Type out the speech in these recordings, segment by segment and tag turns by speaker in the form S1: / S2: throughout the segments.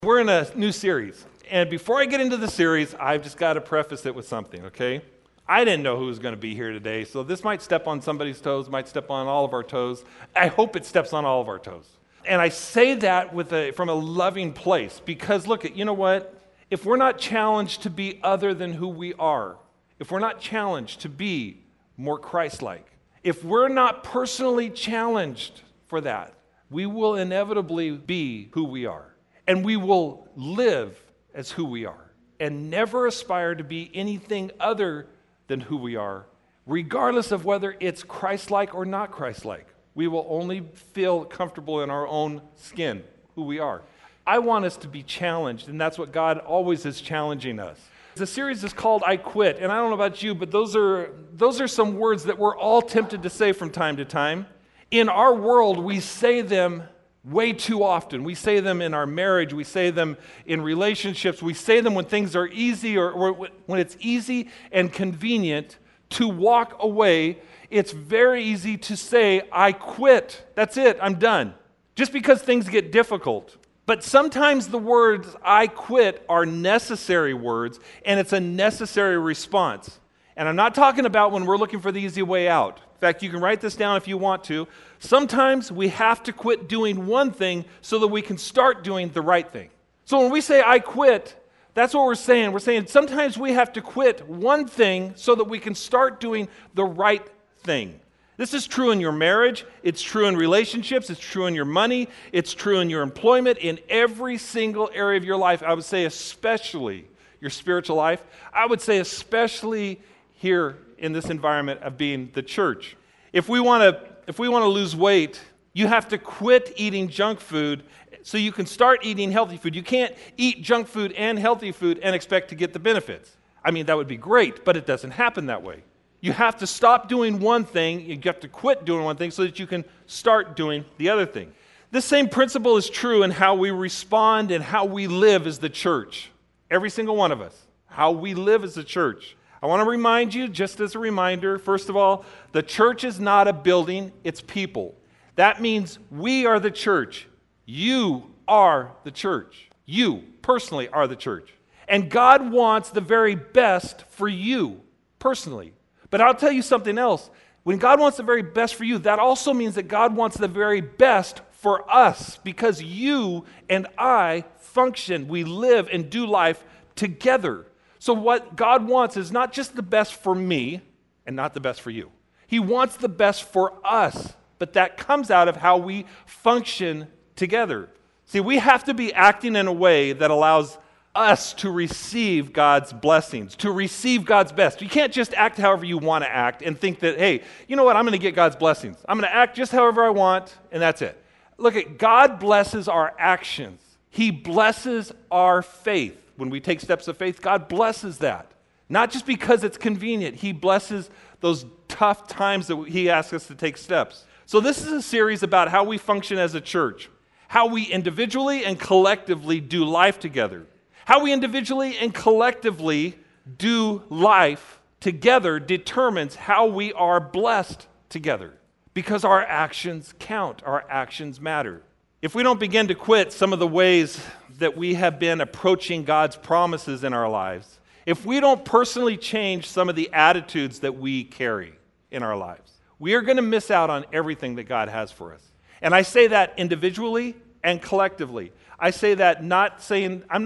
S1: We're in a new series, and before I get into the series, I've just got to preface it with something, okay? I didn't know who was going to be here today, so this might step on somebody's toes, might step on all of our toes. I hope it steps on all of our toes. And I say that from a loving place, because look, you know what? If we're not challenged to be other than who we are, if we're not challenged to be more Christ-like, if we're not personally challenged for that, we will inevitably be who we are. And we will live as who we are and never aspire to be anything other than who we are, regardless of whether it's Christ-like or not Christ-like. We will only feel comfortable in our own skin, who we are. I want us to be challenged, and that's what God always is challenging us. The series is called I Quit, and I don't know about you, but those are some words that we're all tempted to say from time to time. In our world, we say them way too often. We say them in our marriage. We say them in relationships. We say them when things are easy or when it's easy and convenient to walk away. It's very easy to say, I quit. That's it. I'm done. Just because things get difficult. But sometimes the words I quit are necessary words, and it's a necessary response. And I'm not talking about when we're looking for the easy way out. In fact, you can write this down if you want to. Sometimes we have to quit doing one thing so that we can start doing the right thing. So when we say I quit, that's what we're saying. We're saying sometimes we have to quit one thing so that we can start doing the right thing. This is true in your marriage. It's true in relationships. It's true in your money. It's true in your employment. In every single area of your life, I would say especially your spiritual life. I would say especially here in this environment of being the church. If we want to lose weight, you have to quit eating junk food so you can start eating healthy food. You can't eat junk food and healthy food and expect to get the benefits. I mean, that would be great, but it doesn't happen that way. You have to stop doing one thing, you have to quit doing one thing so that you can start doing the other thing. This same principle is true in how we respond and how we live as the church. Every single one of us, how we live as a church. I want to remind you, just as a reminder, first of all, the church is not a building, it's people. That means we are the church. You are the church. You personally are the church. And God wants the very best for you personally. But I'll tell you something else. When God wants the very best for you, that also means that God wants the very best for us, because you and I function, we live and do life together. So what God wants is not just the best for me and not the best for you. He wants the best for us, but that comes out of how we function together. See, we have to be acting in a way that allows us to receive God's blessings, to receive God's best. You can't just act however you want to act and think that, hey, you know what, I'm going to get God's blessings. I'm going to act just however I want, and that's it. Look, God blesses our actions. He blesses our faith. When we take steps of faith, God blesses that. Not just because it's convenient. He blesses those tough times that He asks us to take steps. So this is a series about how we function as a church, how we individually and collectively do life together. How we individually and collectively do life together determines how we are blessed together, because our actions count, our actions matter. If we don't begin to quit some of the ways that we have been approaching God's promises in our lives, if we don't personally change some of the attitudes that we carry in our lives, we are going to miss out on everything that God has for us. And I say that individually and collectively. I say that I'm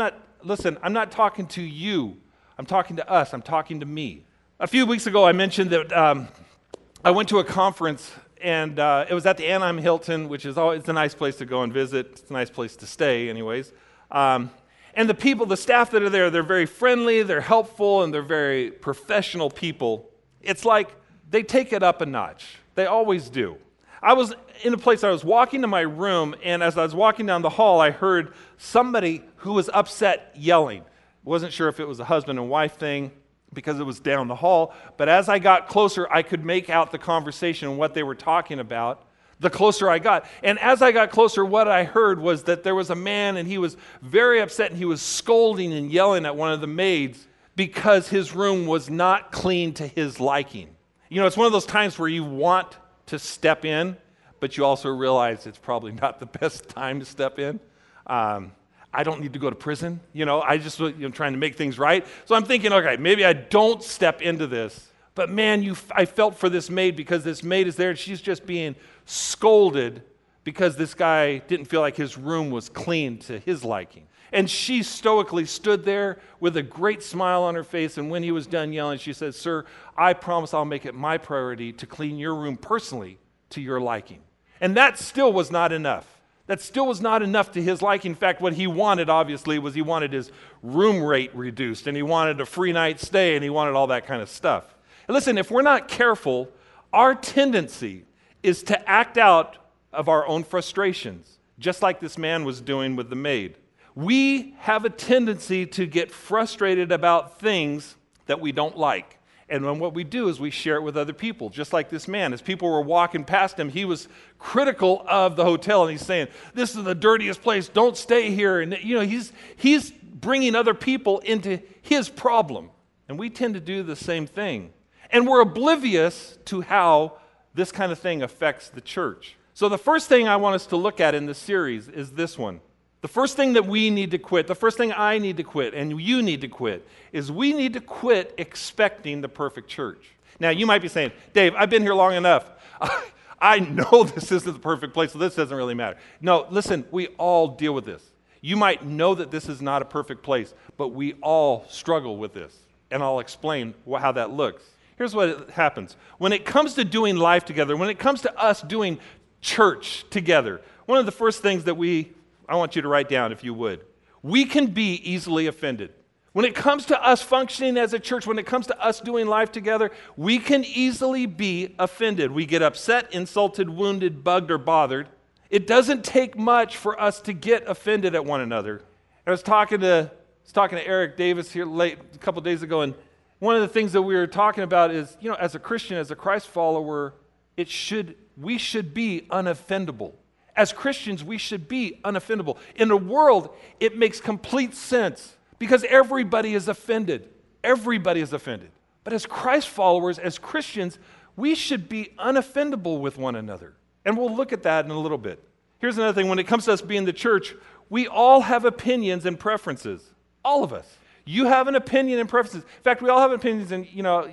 S1: not talking to you. I'm talking to us. I'm talking to me. A few weeks ago, I mentioned that I went to a conference, and it was at the Anaheim Hilton, which is always a nice place to go and visit. It's a nice place to stay anyways. And the staff that are there, they're very friendly, they're helpful, and they're very professional people. It's like they take it up a notch. They always do. I was in a place, I was walking to my room, and as I was walking down the hall, I heard somebody who was upset yelling. Wasn't sure if it was a husband and wife thing because it was down the hall, but as I got closer, I could make out the conversation and what they were talking about the closer I got. And as I got closer, what I heard was that there was a man, and he was very upset, and he was scolding and yelling at one of the maids because his room was not clean to his liking. You know, it's one of those times where you want to step in, but you also realize it's probably not the best time to step in. I don't need to go to prison. I just, trying to make things right. So I'm thinking, okay, maybe I don't step into this. But man, I felt for this maid because this maid is there and she's just being scolded because this guy didn't feel like his room was clean to his liking. And she stoically stood there with a great smile on her face, and when he was done yelling, she said, "Sir, I promise I'll make it my priority to clean your room personally to your liking." And that still was not enough. That still was not enough to his liking. In fact, what he wanted, obviously, was he wanted his room rate reduced, and he wanted a free night stay, and he wanted all that kind of stuff. And listen, if we're not careful, our tendency is to act out of our own frustrations, just like this man was doing with the maid. We have a tendency to get frustrated about things that we don't like. And then what we do is we share it with other people, just like this man. As people were walking past him, he was critical of the hotel, and he's saying, "This is the dirtiest place, don't stay here." And he's bringing other people into his problem. And we tend to do the same thing. And we're oblivious to how this kind of thing affects the church. So the first thing I want us to look at in this series is this one. The first thing that we need to quit, the first thing I need to quit, and you need to quit, is we need to quit expecting the perfect church. Now, you might be saying, "Dave, I've been here long enough. I know this isn't the perfect place, so this doesn't really matter." No, listen, we all deal with this. You might know that this is not a perfect place, but we all struggle with this. And I'll explain how that looks. Here's what happens. When it comes to doing life together, when it comes to us doing church together, one of the first things that I want you to write down, if you would. We can be easily offended. When it comes to us functioning as a church, when it comes to us doing life together, we can easily be offended. We get upset, insulted, wounded, bugged, or bothered. It doesn't take much for us to get offended at one another. I was talking to Eric Davis here a couple days ago, and one of the things that we were talking about is, as a Christian, as a Christ follower, we should be unoffendable. As Christians, we should be unoffendable. In the world, it makes complete sense because everybody is offended. Everybody is offended. But as Christ followers, as Christians, we should be unoffendable with one another. And we'll look at that in a little bit. Here's another thing. When it comes to us being the church, we all have opinions and preferences. All of us. You have an opinion and preferences. In fact, we all have opinions, and,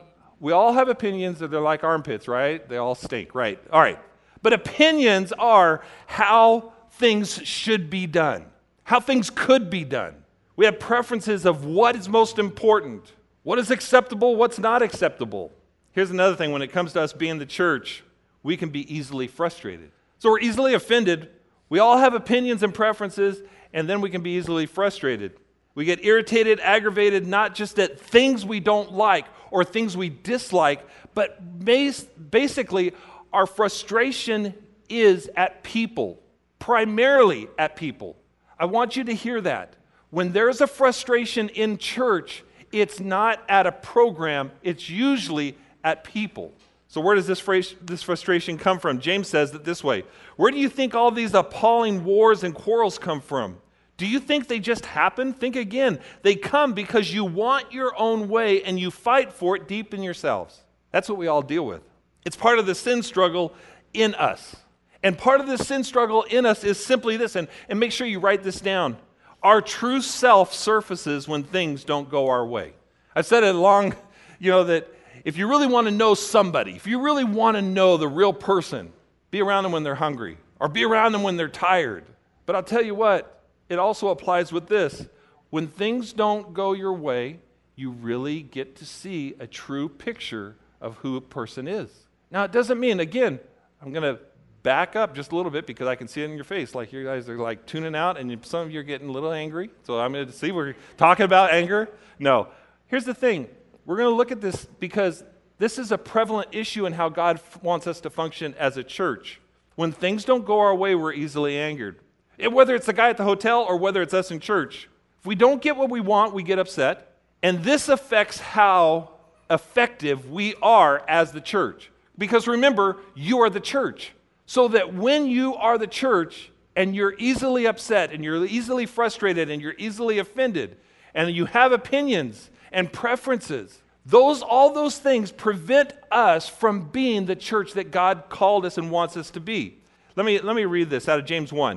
S1: we all have opinions that they're like armpits, right? They all stink, right? All right. But opinions are how things should be done, how things could be done. We have preferences of what is most important, what is acceptable, what's not acceptable. Here's another thing. When it comes to us being the church, we can be easily frustrated. So we're easily offended. We all have opinions and preferences, and then we can be easily frustrated. We get irritated, aggravated, not just at things we don't like or things we dislike, but basically our frustration is at people, primarily at people. I want you to hear that. When there's a frustration in church, it's not at a program, it's usually at people. So where does this frustration come from? James says it this way. Where do you think all these appalling wars and quarrels come from? Do you think they just happen? Think again. They come because you want your own way and you fight for it deep in yourselves. That's what we all deal with. It's part of the sin struggle in us. And part of the sin struggle in us is simply this, and make sure you write this down. Our true self surfaces when things don't go our way. I've said it long, that if you really want to know somebody, if you really want to know the real person, be around them when they're hungry or be around them when they're tired. But I'll tell you what, it also applies with this. When things don't go your way, you really get to see a true picture of who a person is. Now, it doesn't mean, again, I'm going to back up just a little bit because I can see it in your face. Like you guys are like tuning out and some of you are getting a little angry. So I'm going to see we're talking about anger. No. Here's the thing. We're going to look at this because this is a prevalent issue in how God wants us to function as a church. When things don't go our way, we're easily angered. Whether it's the guy at the hotel or whether it's us in church. If we don't get what we want, we get upset. And this affects how effective we are as the church. Because remember, you are the church. So that when you are the church and you're easily upset and you're easily frustrated and you're easily offended and you have opinions and preferences, all those things prevent us from being the church that God called us and wants us to be. Let me read this out of James 1.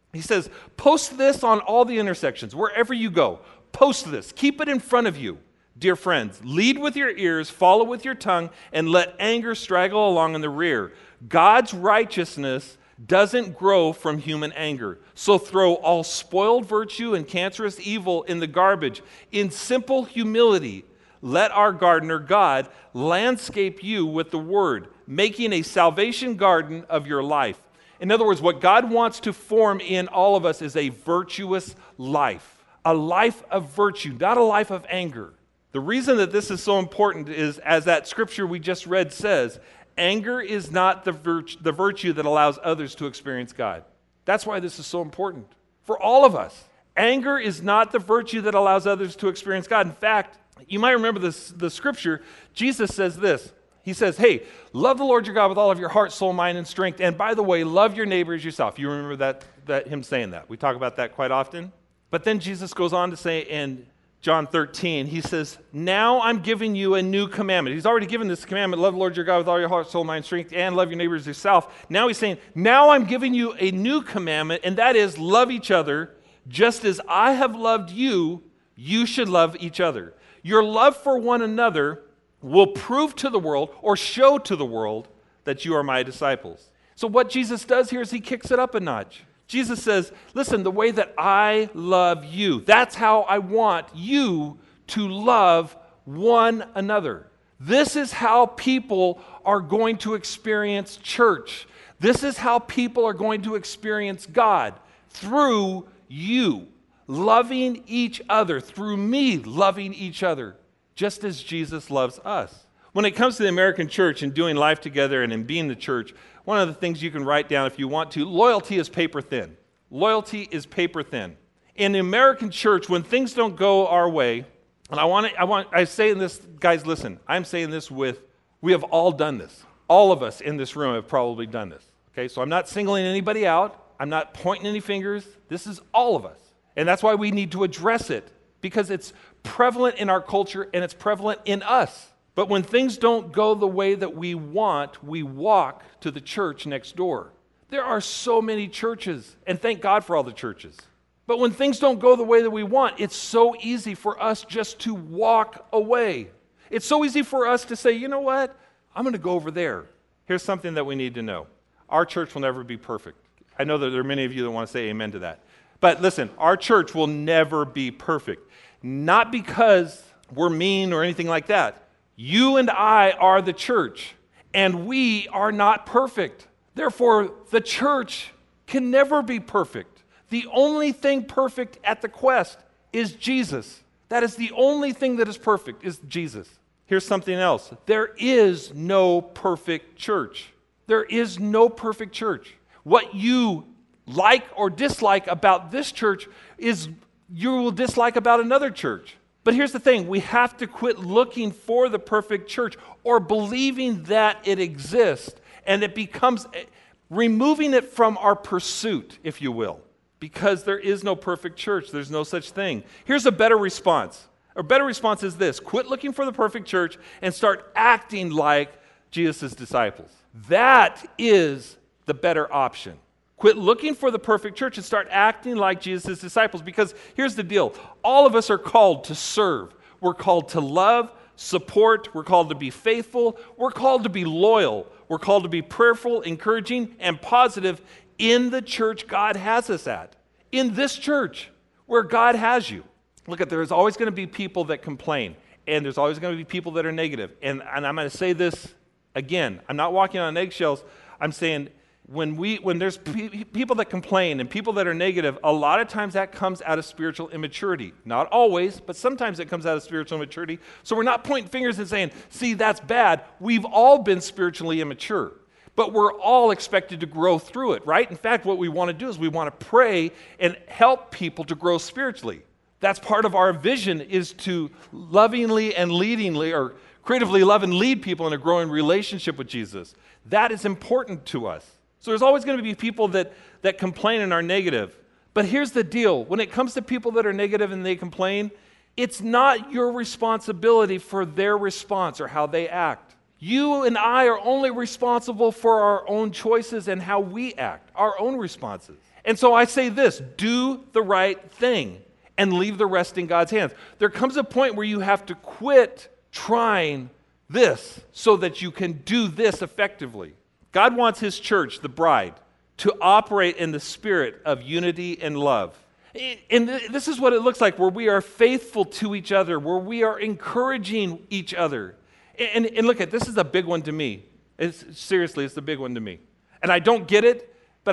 S1: He says, post this on all the intersections, wherever you go. Post this. Keep it in front of you. Dear friends, lead with your ears, follow with your tongue, and let anger straggle along in the rear. God's righteousness doesn't grow from human anger. So throw all spoiled virtue and cancerous evil in the garbage. In simple humility, let our gardener, God, landscape you with the word, making a salvation garden of your life. In other words, what God wants to form in all of us is a virtuous life, a life of virtue, not a life of anger. The reason that this is so important is, as that scripture we just read says, anger is not the virtue that allows others to experience God. That's why this is so important for all of us. Anger is not the virtue that allows others to experience God. In fact, you might remember the scripture. Jesus says this. He says, hey, love the Lord your God with all of your heart, soul, mind, and strength. And by the way, love your neighbor as yourself. You remember that him saying that. We talk about that quite often. But then Jesus goes on to say in John 13, he says, now I'm giving you a new commandment. He's already given this commandment, love the Lord your God with all your heart, soul, mind, strength, and love your neighbor as yourself. Now he's saying, now I'm giving you a new commandment, and that is love each other. Just as I have loved you, you should love each other. Your love for one another will prove to the world or show to the world that you are my disciples. So what Jesus does here is he kicks it up a notch. Jesus says, listen, the way that I love you, that's how I want you to love one another. This is how people are going to experience church. This is how people are going to experience God, through you loving each other, through me loving each other, just as Jesus loves us. When it comes to the American church and doing life together and in being the church, one of the things you can write down if you want to, loyalty is paper thin. Loyalty is paper thin. In the American church, when things don't go our way, and I say this, guys, listen, I'm saying this we have all done this. All of us in this room have probably done this. Okay, so I'm not singling anybody out. I'm not pointing any fingers. This is all of us. And that's why we need to address it, because it's prevalent in our culture and it's prevalent in us. But when things don't go the way that we want, we walk to the church next door. There are so many churches, and thank God for all the churches. But when things don't go the way that we want, it's so easy for us just to walk away. It's so easy for us to say, you know what? I'm going to go over there. Here's something that we need to know. Our church will never be perfect. I know that there are many of you that want to say amen to that. But listen, our church will never be perfect. Not because we're mean or anything like that. You and I are the church, and we are not perfect. Therefore, the church can never be perfect. The only thing perfect at the Quest is Jesus. That is the only thing that is perfect, is Jesus. Here's something else. There is no perfect church. There is no perfect church. What you like or dislike about this church is you will dislike about another church. But here's the thing. We have to quit looking for the perfect church or believing that it exists, and it becomes removing it from our pursuit, if you will, because there is no perfect church. There's no such thing. Here's a better response. A better response is this. Quit looking for the perfect church and start acting like Jesus' disciples. That is the better option. Quit looking for the perfect church and start acting like Jesus' disciples, because here's the deal. All of us are called to serve. We're called to love, support. We're called to be faithful. We're called to be loyal. We're called to be prayerful, encouraging, and positive in the church God has us at. In this church where God has you. Look, there's always going to be people that complain, and there's always going to be people that are negative. And I'm going to say this again. I'm not walking on eggshells. I'm saying when there's people that complain and people that are negative, a lot of times that comes out of spiritual immaturity. Not always, but sometimes it comes out of spiritual immaturity. So we're not pointing fingers and saying, see, that's bad. We've all been spiritually immature, but we're all expected to grow through it, right? In fact, what we want to do is we want to pray and help people to grow spiritually. That's part of our vision, is to lovingly and leadingly, or creatively love and lead people in a growing relationship with Jesus. That is important to us. So there's always going to be people that complain and are negative. But here's the deal. When it comes to people that are negative and they complain, it's not your responsibility for their response or how they act. You and I are only responsible for our own choices and how we act, our own responses. And so I say this, do the right thing and leave the rest in God's hands. There comes a point where you have to quit trying this so that you can do this effectively. God wants his church, the bride, to operate in the spirit of unity and love. And this is what it looks like, where we are faithful to each other, where we are encouraging each other. And look at, this is a big one to me. Seriously, it's a big one to me. And I don't get it, but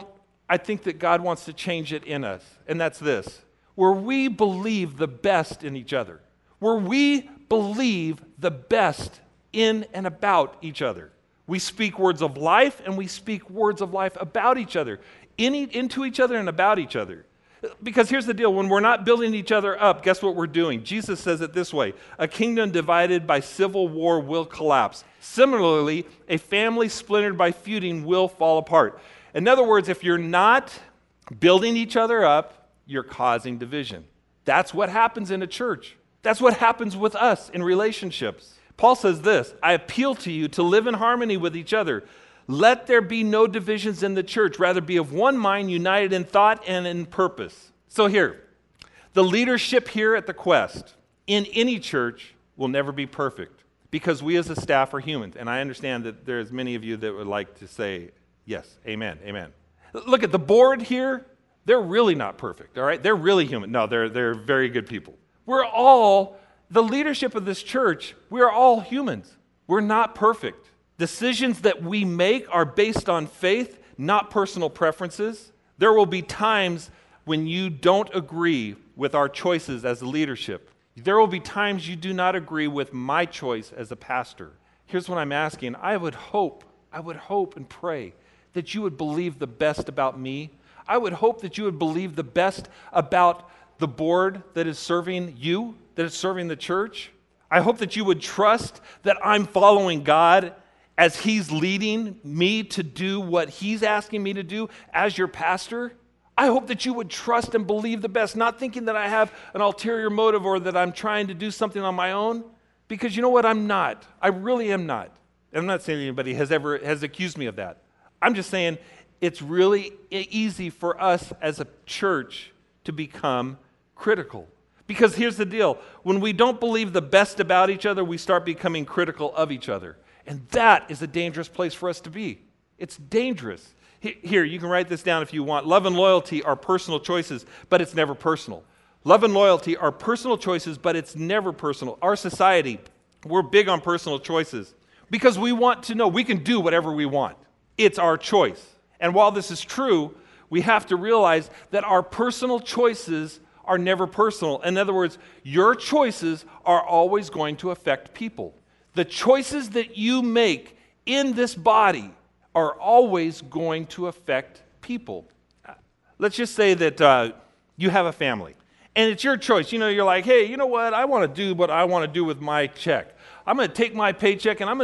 S1: I think that God wants to change it in us. And that's this, where we believe the best in each other, where we believe the best in and about each other. We speak words of life, and we speak words of life about each other, into each other and about each other. Because here's the deal, when we're not building each other up, guess what we're doing? Jesus says it this way, a kingdom divided by civil war will collapse. Similarly, a family splintered by feuding will fall apart. In other words, if you're not building each other up, you're causing division. That's what happens in a church. That's what happens with us in relationships. Paul says this, I appeal to you to live in harmony with each other. Let there be no divisions in the church. Rather be of one mind, united in thought and in purpose. So here, the leadership here at the Quest in any church will never be perfect because we as a staff are humans. And I understand that there's many of you that would like to say, yes, amen, amen. Look at the board here. They're really not perfect, all right? They're really human. No, they're very good people. We're all, the leadership of this church, we're all humans. We're not perfect. Decisions that we make are based on faith, not personal preferences. There will be times when you don't agree with our choices as a leadership. There will be times you do not agree with my choice as a pastor. Here's what I'm asking. I would hope and pray that you would believe the best about me. I would hope that you would believe the best about the board that is serving you, that is serving the church. I hope that you would trust that I'm following God as he's leading me to do what he's asking me to do as your pastor. I hope that you would trust and believe the best, not thinking that I have an ulterior motive or that I'm trying to do something on my own, because you know what? I'm not. I really am not. I'm not saying anybody has accused me of that. I'm just saying it's really easy for us as a church to become critical. Because here's the deal. When we don't believe the best about each other, we start becoming critical of each other. And that is a dangerous place for us to be. It's dangerous. Here, you can write this down if you want. Love and loyalty are personal choices, but it's never personal. Love and loyalty are personal choices, but it's never personal. Our society, we're big on personal choices because we want to know we can do whatever we want. It's our choice. And while this is true, we have to realize that our personal choices are never personal. In other words, your choices are always going to affect people. The choices that you make in this body are always going to affect people. Let's just say that you have a family, and it's your choice. You know, you're like, hey, you know what? I want to do what I want to do with my check. I'm going to take my paycheck, and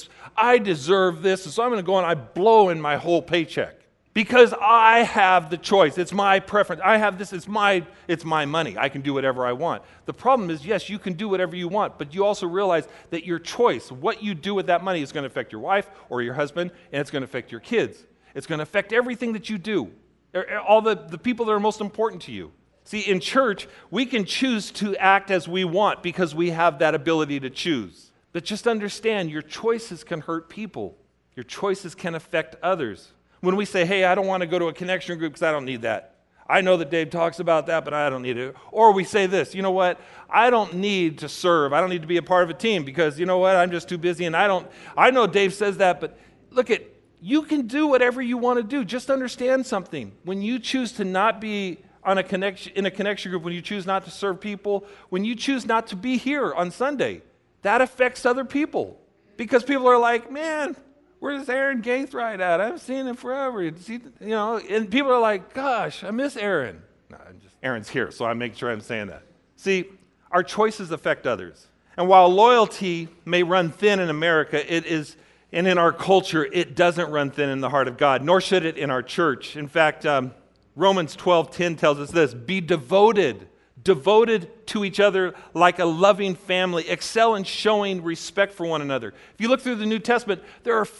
S1: I deserve this, and so I'm going to go and I blow in my whole paycheck. Because I have the choice. It's my preference. I have this. It's my money. I can do whatever I want. The problem is, yes, you can do whatever you want, but you also realize that your choice, what you do with that money, is going to affect your wife or your husband, and it's going to affect your kids. It's going to affect everything that you do, all the people that are most important to you. See, in church, we can choose to act as we want because we have that ability to choose. But just understand, your choices can hurt people. Your choices can affect others. When we say, hey, I don't want to go to a connection group because I don't need that. I know that Dave talks about that, but I don't need it. Or we say this, you know what? I don't need to serve. I don't need to be a part of a team because, you know what? I'm just too busy and I know Dave says that, but look you can do whatever you want to do. Just understand something. When you choose to not be in a connection group, when you choose not to serve people, when you choose not to be here on Sunday, that affects other people. Because people are like, man, where's Aaron Gaithright at? I haven't seen him forever. And people are like, gosh, I miss Aaron. No, Aaron's here, so I make sure I'm saying that. See, our choices affect others. And while loyalty may run thin in America, and in our culture, it doesn't run thin in the heart of God, nor should it in our church. In fact, Romans 12:10 tells us this, be devoted devoted to each other like a loving family, excel in showing respect for one another. If you look through the New Testament, there are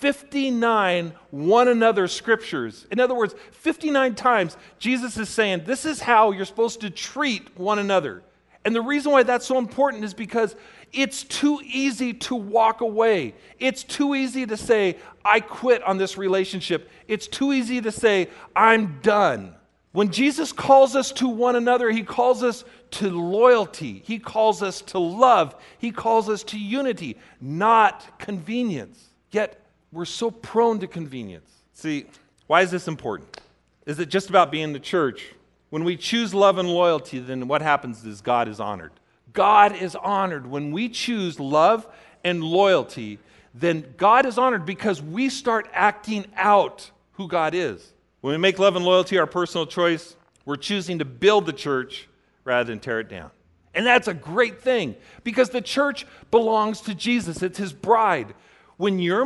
S1: 59 one another scriptures. In other words, 59 times Jesus is saying, this is how you're supposed to treat one another. And the reason why that's so important is because it's too easy to walk away. It's too easy to say, I quit on this relationship. It's too easy to say, I'm done. When Jesus calls us to one another, he calls us to loyalty. He calls us to love. He calls us to unity, not convenience. Yet, we're so prone to convenience. See, why is this important? Is it just about being the church? When we choose love and loyalty, then what happens is God is honored. God is honored. When we choose love and loyalty, then God is honored because we start acting out who God is. When we make love and loyalty our personal choice, we're choosing to build the church rather than tear it down. And that's a great thing because the church belongs to Jesus. It's his bride. When you're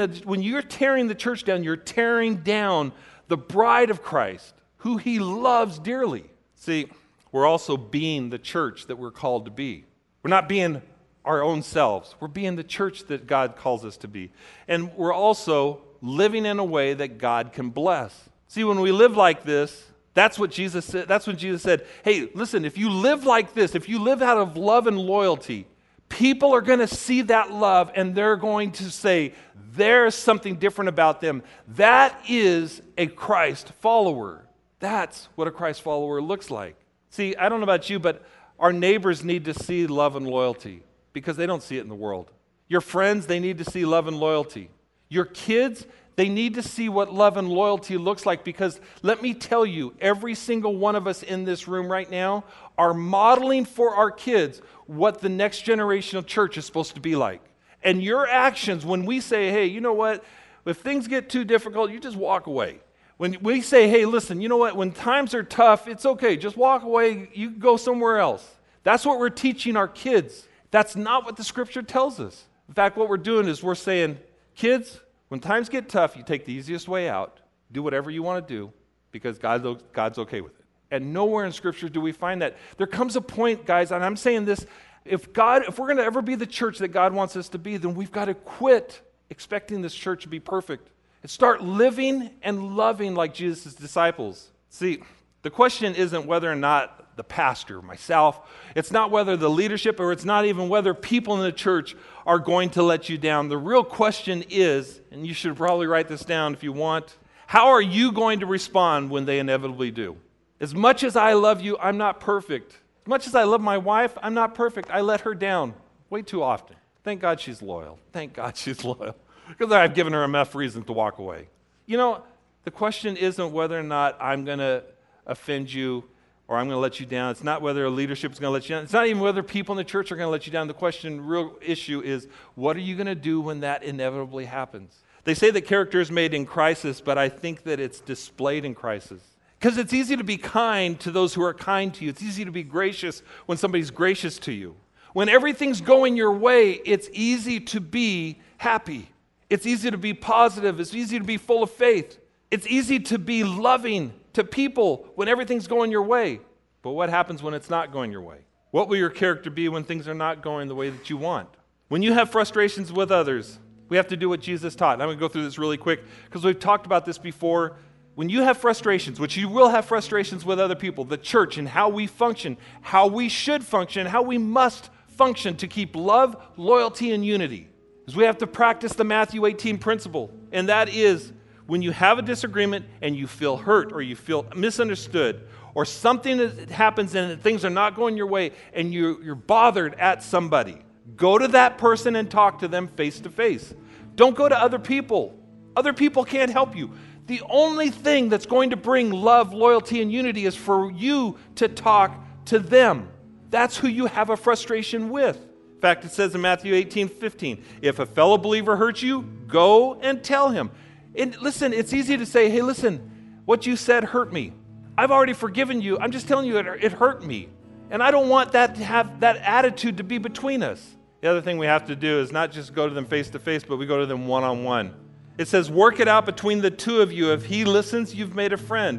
S1: tearing the church down, you're tearing down the bride of Christ, who he loves dearly. See, we're also being the church that we're called to be. We're not being our own selves. We're being the church that God calls us to be. And we're also living in a way that God can bless. See, when we live like this, that's what Jesus said. That's when Jesus said, hey, listen, if you live like this, if you live out of love and loyalty, people are going to see that love and they're going to say, there's something different about them. That is a Christ follower. That's what a Christ follower looks like. See, I don't know about you, but our neighbors need to see love and loyalty because they don't see it in the world. Your friends, they need to see love and loyalty. Your kids, they need to see what love and loyalty looks like because let me tell you, every single one of us in this room right now are modeling for our kids what the next generation of church is supposed to be like. And your actions, when we say, hey, you know what, if things get too difficult, you just walk away. When we say, hey, listen, you know what, when times are tough, it's okay, just walk away, you can go somewhere else. That's what we're teaching our kids. That's not what the scripture tells us. In fact, what we're doing is we're saying, kids, when times get tough, you take the easiest way out, do whatever you want to do, because God's okay with it. And nowhere in Scripture do we find that. There comes a point, guys, and I'm saying this, if we're going to ever be the church that God wants us to be, then we've got to quit expecting this church to be perfect and start living and loving like Jesus' disciples. See, the question isn't whether or not the pastor, myself, it's not whether the leadership, or it's not even whether people in the church are going to let you down. The real question is, and you should probably write this down if you want, how are you going to respond when they inevitably do? As much as I love you, I'm not perfect. As much as I love my wife, I'm not perfect. I let her down way too often. Thank God she's loyal. Thank God she's loyal. Because I've given her enough reason to walk away. You know, the question isn't whether or not I'm going to offend you or I'm going to let you down. It's not whether a leadership is going to let you down. It's not even whether people in the church are going to let you down. The real issue is, what are you going to do when that inevitably happens? They say that character is made in crisis, but I think that it's displayed in crisis. Because it's easy to be kind to those who are kind to you. It's easy to be gracious when somebody's gracious to you. When everything's going your way, it's easy to be happy. It's easy to be positive. It's easy to be full of faith. It's easy to be loving to people when everything's going your way. But what happens when it's not going your way? What will your character be when things are not going the way that you want? When you have frustrations with others, we have to do what Jesus taught. And I'm going to go through this really quick because we've talked about this before. When you have frustrations, which you will have frustrations with other people, the church and how we function, how we should function, how we must function to keep love, loyalty, and unity, is we have to practice the Matthew 18 principle. And that is, when you have a disagreement and you feel hurt or you feel misunderstood or something that happens and things are not going your way and you're bothered at somebody, go to that person and talk to them face to face. Don't go to other people. Other people can't help you. The only thing that's going to bring love, loyalty, and unity is for you to talk to them. That's who you have a frustration with. In fact, it says in Matthew 18:15, if a fellow believer hurts you, go and tell him. And listen, it's easy to say, hey, listen, what you said hurt me. I've already forgiven you. I'm just telling you it hurt me. And I don't want that to have that attitude to be between us. The other thing we have to do is not just go to them face to face, but we go to them one-on-one. It says, work it out between the two of you. If he listens, you've made a friend.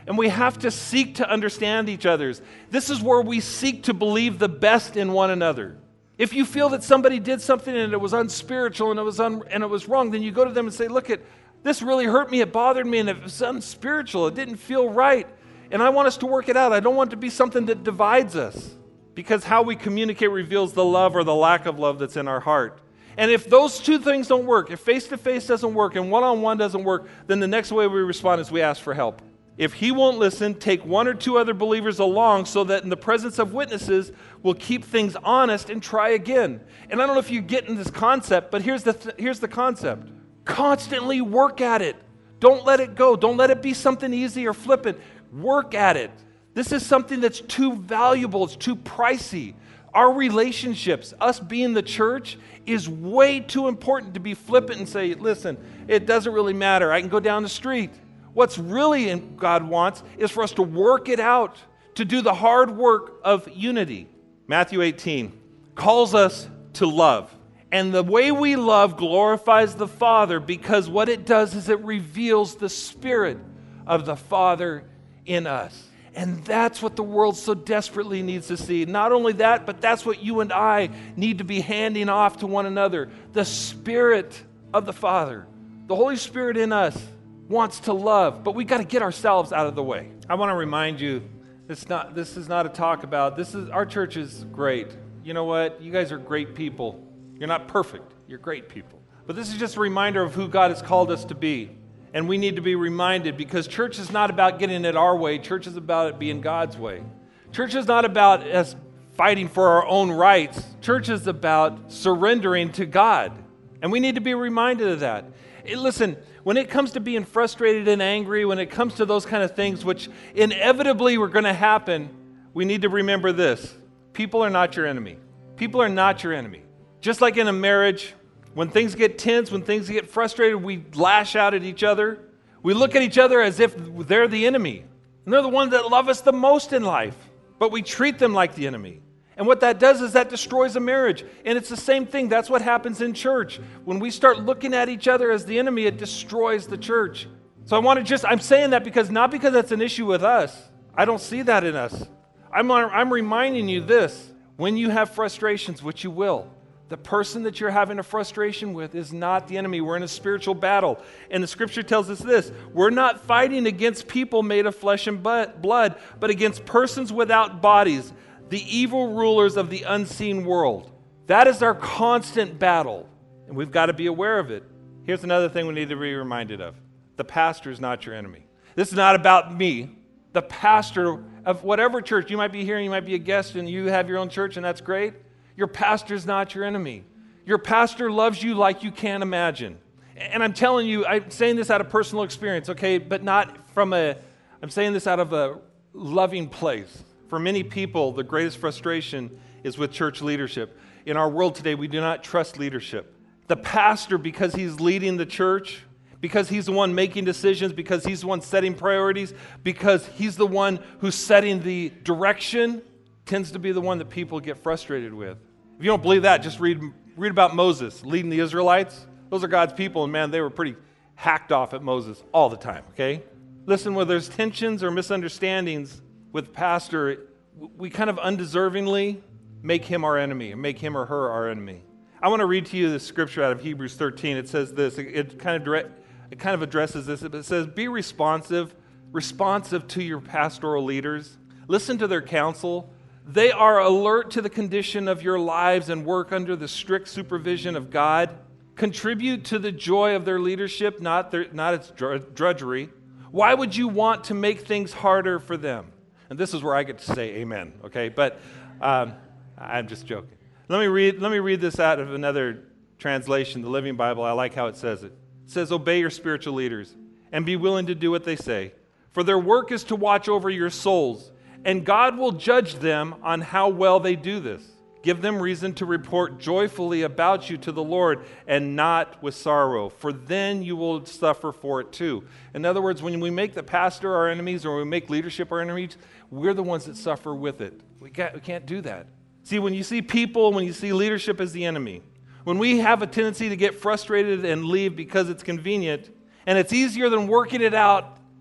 S1: And we have to seek to understand each other's. This is where we seek to believe the best in one another. If you feel that somebody did something and it was unspiritual and it was wrong, then you go to them and say, look, this really hurt me, it bothered me, and it was unspiritual, it didn't feel right. And I want us to work it out. I don't want it to be something that divides us, because how we communicate reveals the love or the lack of love that's in our heart. And if those two things don't work, if face-to-face doesn't work and one-on-one doesn't work, then the next way we respond is we ask for help. If he won't listen, take one or two other believers along so that in the presence of witnesses, we'll keep things honest and try again. And I don't know if you get in this concept, but here's the concept. Constantly work at it. Don't let it go. Don't let it be something easy or flippant. Work at it. This is something that's too valuable. It's too pricey. Our relationships, us being the church, is way too important to be flippant and say, listen, it doesn't really matter. I can go down the street. What's really God wants is for us to work it out, to do the hard work of unity. Matthew 18 calls us to love. And the way we love glorifies the Father, because what it does is it reveals the Spirit of the Father in us. And that's what the world so desperately needs to see. Not only that, but that's what you and I need to be handing off to one another. The Spirit of the Father. The Holy Spirit in us wants to love, but we got to get ourselves out of the way. I want to remind you, this is not a talk about, our church is great. You know what? You guys are great people. You're not perfect. You're great people. But this is just a reminder of who God has called us to be. And we need to be reminded, because church is not about getting it our way. Church is about it being God's way. Church is not about us fighting for our own rights. Church is about surrendering to God. And we need to be reminded of that. Listen, when it comes to being frustrated and angry, when it comes to those kind of things, which inevitably were going to happen, we need to remember this. People are not your enemy. People are not your enemy. Just like in a marriage, when things get tense, when things get frustrated, we lash out at each other. We look at each other as if they're the enemy. And they're the ones that love us the most in life. But we treat them like the enemy. And what that does is that destroys a marriage. And it's the same thing. That's what happens in church. When we start looking at each other as the enemy, it destroys the church. So I'm saying that not because that's an issue with us. I don't see that in us. I'm reminding you this. When you have frustrations, which you will, the person that you're having a frustration with is not the enemy. We're in a spiritual battle. And the scripture tells us this. We're not fighting against people made of flesh and blood, but against persons without bodies, the evil rulers of the unseen world. That is our constant battle, and we've got to be aware of it. Here's another thing we need to be reminded of. The pastor is not your enemy. This is not about me. The pastor of whatever church, you might be here and you might be a guest and you have your own church, and that's great. Your pastor is not your enemy. Your pastor loves you like you can't imagine. And I'm telling you, I'm saying this out of personal experience, okay? But I'm saying this out of a loving place. For many people, the greatest frustration is with church leadership. In our world today, we do not trust leadership. The pastor, because he's leading the church, because he's the one making decisions, because he's the one setting priorities, because he's the one who's setting the direction, tends to be the one that people get frustrated with. If you don't believe that, just read about Moses leading the Israelites. Those are God's people, and man, they were pretty hacked off at Moses all the time, okay? Listen, where there's tensions or misunderstandings with pastor, we kind of undeservingly make him our enemy, and make him or her our enemy. I want to read to you the scripture out of Hebrews 13. It says this. It kind of addresses this. It says, be responsive to your pastoral leaders. Listen to their counsel. They are alert to the condition of your lives and work under the strict supervision of God. Contribute to the joy of their leadership, not its drudgery. Why would you want to make things harder for them? And this is where I get to say amen, okay? But I'm just joking. Let me read this out of another translation, the Living Bible. I like how it says it. It says, obey your spiritual leaders and be willing to do what they say. For their work is to watch over your souls, and God will judge them on how well they do this. Give them reason to report joyfully about you to the Lord and not with sorrow, for then you will suffer for it too. In other words, when we make the pastor our enemies or we make leadership our enemies, we're the ones that suffer with it. We can't do that. See, when you see people, when you see leadership as the enemy, when we have a tendency to get frustrated and leave because it's convenient, and it's easier than working it out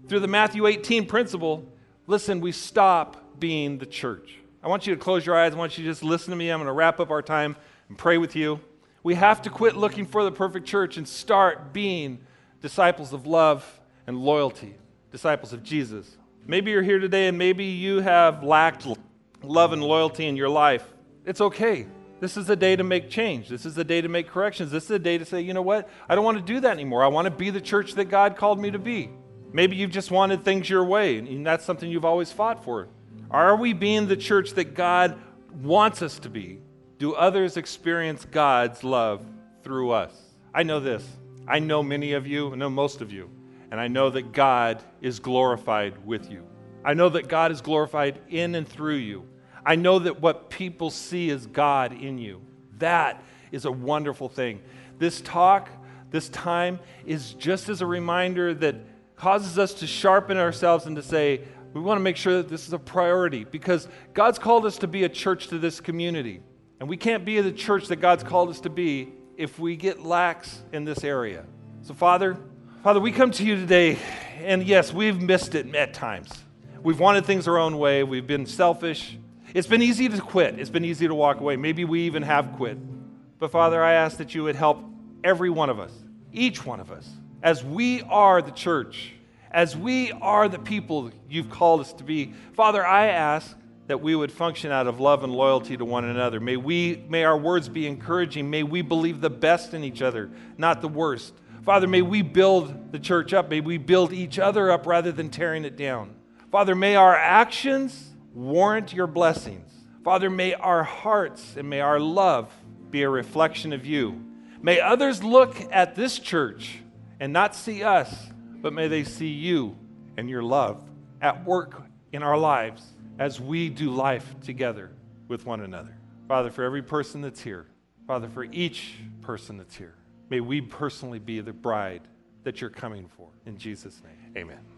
S1: through the Matthew 18 principle, listen, we stop being the church. I want you to close your eyes. I want you to just listen to me. I'm going to wrap up our time and pray with you. We have to quit looking for the perfect church and start being disciples of love and loyalty, disciples of Jesus. Maybe you're here today and maybe you have lacked love and loyalty in your life. It's okay. This is a day to make change. This is a day to make corrections. This is a day to say, you know what? I don't want to do that anymore. I want to be the church that God called me to be. Maybe you've just wanted things your way, and that's something you've always fought for. Are we being the church that God wants us to be? Do others experience God's love through us? I know this. I know many of you, I know most of you, and I know that God is glorified with you. I know that God is glorified in and through you. I know that what people see is God in you. That is a wonderful thing. This talk, this time, is just as a reminder that causes us to sharpen ourselves and to say, we want to make sure that this is a priority because God's called us to be a church to this community. And we can't be the church that God's called us to be if we get lax in this area. So Father, we come to you today, and yes, we've missed it at times. We've wanted things our own way. We've been selfish. It's been easy to quit. It's been easy to walk away. Maybe we even have quit. But Father, I ask that you would help every one of us, each one of us, as we are the church, as we are the people you've called us to be. Father, I ask that we would function out of love and loyalty to one another. May our words be encouraging. May we believe the best in each other, not the worst. Father, may we build the church up. May we build each other up rather than tearing it down. Father, may our actions warrant your blessings. Father, may our hearts and may our love be a reflection of you. May others look at this church and not see us, but may they see you and your love at work in our lives as we do life together with one another. Father, for every person that's here, Father, for each person that's here, may we personally be the bride that you're coming for. In Jesus' name, amen.